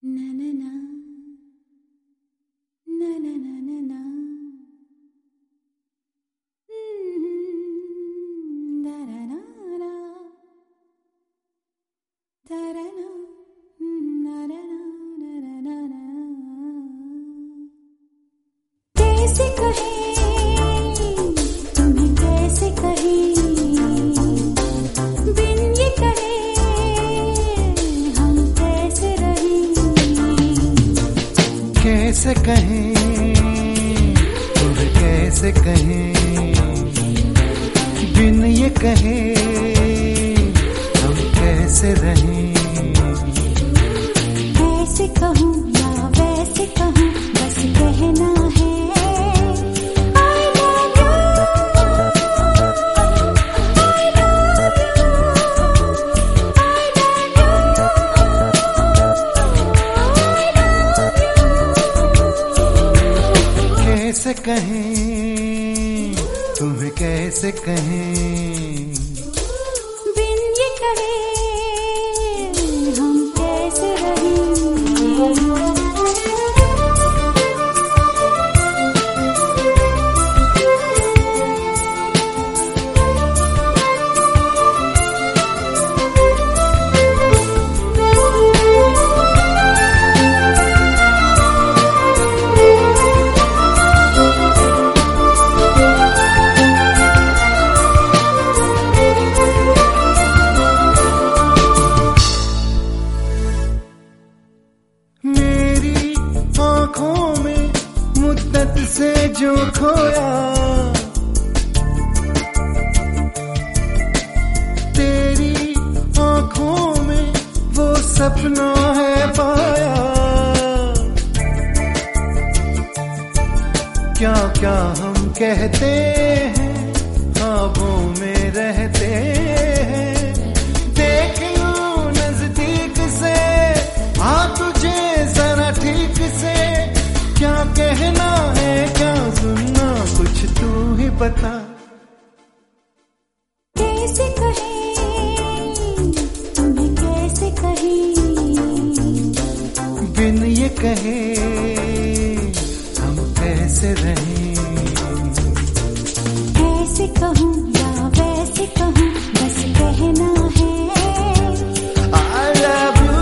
na na na na na na na na da da da da da da da da da da da कैसे कहें तुम्हें कैसे कहें बिन ये कहे हम कैसे रहें कैसे कहें तुम्हें कैसे कहें बिन ये कहे हम कैसे रहें ऐसे कहूँ या वैसे कहूँ बस कहना है कैसे कहें तुम्हें कैसे कहें बिन ये कहे हम कैसे रहें आँखों में मुद्दत से जो खोया तेरी आँखों में वो सपना है पाया क्या क्या हम कहते हैं ख्वाबों में रहते हैं देख लूं नजदीक से आ तुझे जरा ठीक से क्या कहना है क्या सुनना कुछ तू ही बता कैसे कहें तुम्हें कैसे कहें बिन ये कहे हम कैसे रहें ऐसे कहूँ या वैसे कहूँ बस कहना है I love you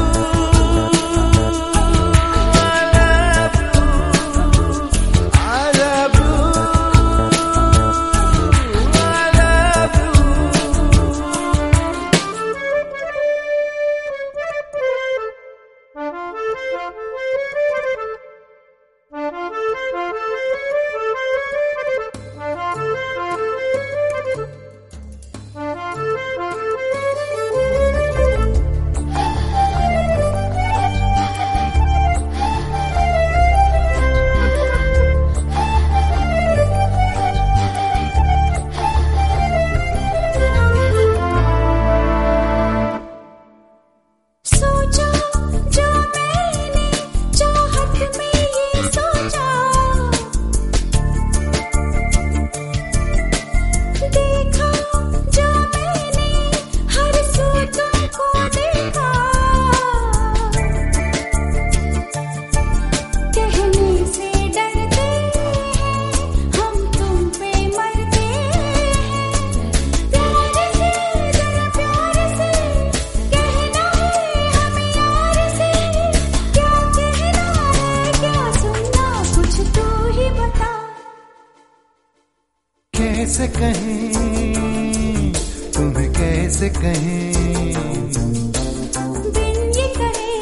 कैसे कहें तुम्हें कैसे कहें बिन ये कहे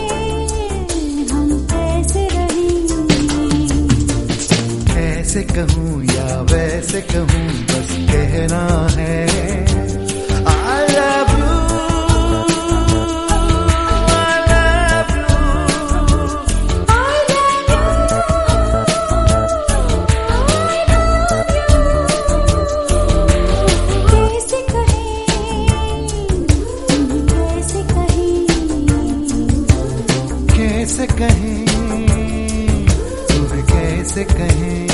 हम कैसे रहें कैसे कहूँ या वैसे कहूँ बस कहना है I love you कैसे कहें तुम्हें कैसे कहें